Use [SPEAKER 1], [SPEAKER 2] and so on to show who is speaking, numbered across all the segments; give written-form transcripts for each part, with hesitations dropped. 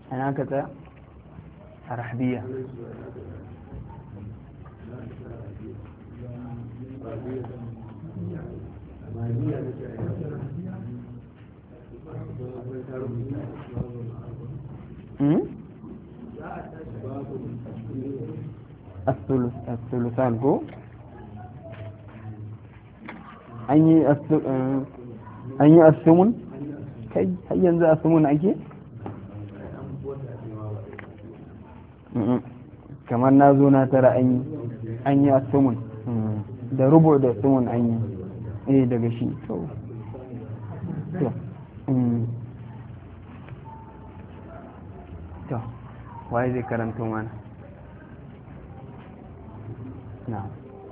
[SPEAKER 1] أنا كذا رحبية الثلثان هو أني الثمن كي هيا نزع الثمن أكيد kamar na zo na tara an yi asumun da rubu da asumun an yi daga shi to waye zai karanta mana na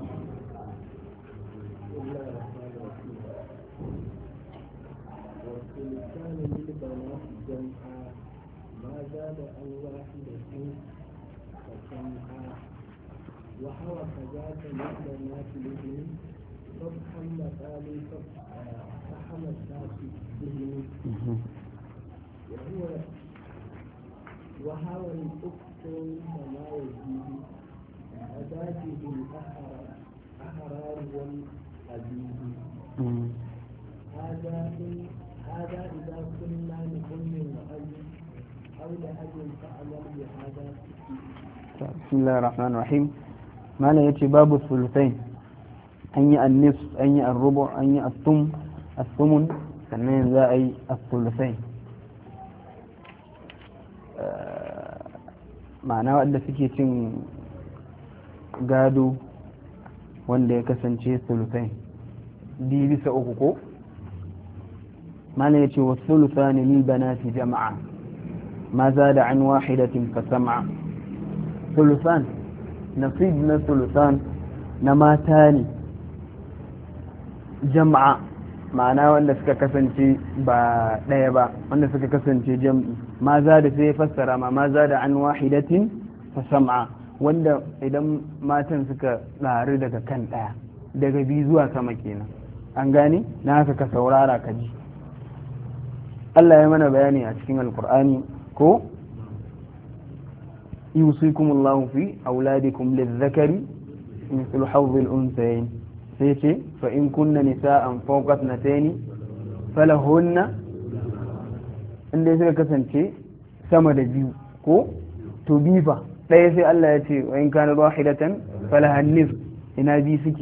[SPEAKER 2] وهو كذاك البنات لابن صبحا مثالي فحم الناس به وهو الأخت فما يزيد أداته الأحرار والأبيد هذا إذا كنا لأم وأب أو لأب فأمر بهذا.
[SPEAKER 1] بسم الله الرحمن الرحيم. ما لا يأتي باب الثلثين أني النصف أني الربع أني الثمن sannan za a yi الثلثين ma'ana wadda suke cin gado wanda ya kasance thuluthain biyu bisa uku ko mana ya ce wa thuluthani lil banati jama'a ma zada an wahidatin fa sam'a thuluthan nasib na thuluthan na mata ne jama'a ma'ana wanda suka kasance ba ɗaya ba wanda suka kasance jam'i ma za da sai fassara ma za da an wahidatin fa sam'a wanda idan matan suka ɗaru daga kan ɗaya daga biyu zuwa sama kenan an gane na haka ka saurara ka ji Allah ya mana bayani a cikin alkur'ani ko yusikumullahu fi auladikum lizzakari mithlu hawdhil unthayayn sai ce fa in kunna nisa'an fawqa ithnatayn falahunna inda suka kasance sama da biyu ko to bifa ɗaya sai Allah ya ce wa in kana wahidatan falahan nisf ina bi suke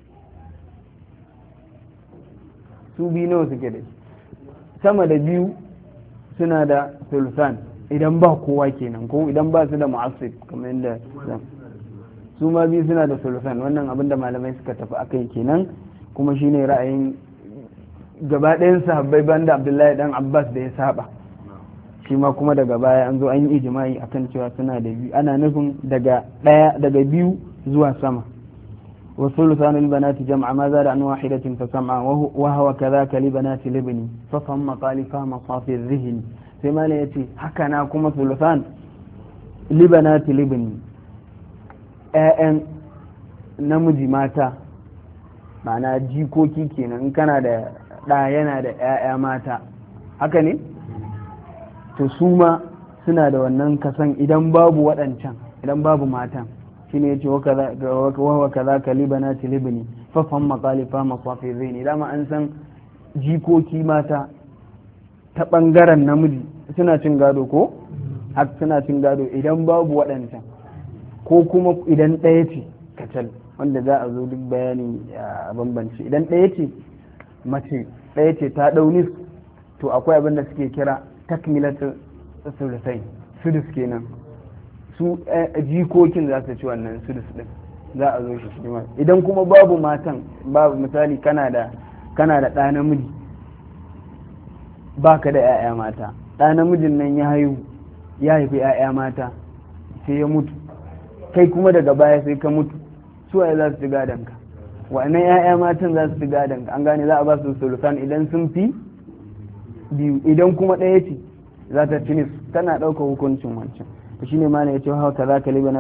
[SPEAKER 1] su bi nawa suke da sama da biyu suna da sulsan idan ba kowa kenan ko idan ba su da mu'assib kamar yadda su ma biyu suna da sulfan wannan abin da malamai suka tafi akai kenan kuma shine ra'ayin gaba ɗayan sahabbai banda Abdullahi dan Abbas da ya saba shi ma kuma daga baya an zo an yi ijma'i akan cewa suna da biyu ana nufin daga biyu zuwa sama wa sulfanul banati jam'a ma zada an wahidatin fa sam'a wa huwa kadhaka li banati libni fa famma qali fa masafi dhihni sai ma ne yace haka na kuma sulfan li banati libni ‘ya'yan namiji mata ma'ana jikoki kenan in kana da ɗa yana da ‘ya'ya mata haka ne to su ma suna da wannan kasan idan babu waɗancan idan babu matan shi ne ya ce wawa kaza ka libana ci libani fafan makalifa mafafi zai ne dama an san jikoki mata ta ɓangaren namiji suna cin gado ko haka suna cin gado idan babu waɗancan ko kuma idan ɗaya ce kacal wanda za a zo duk bayani a bambance idan ɗaya ce mace ɗaya ce ta ɗaunis to akwai abin da suke kira takmilatu sulusai sudus kenan su jikokin za su ci wannan sudus ɗin za a zo shi idan kuma babu matan babu misali kana da ɗa namiji baka da 'ya'ya mata ɗa namijin nan ya haifi 'ya'ya mata sai ya mutu kai kuma daga baya sai ka mutu suwaye za su ci gadonka wa'annan 'ya'ya matan za su ci gadonka an gane za a ba su sulusan idan sun fi biyu idan kuma ɗaya ce za ta ci tana ɗaukar hukuncin wancan to shine ma ne ya ce haka za ka libana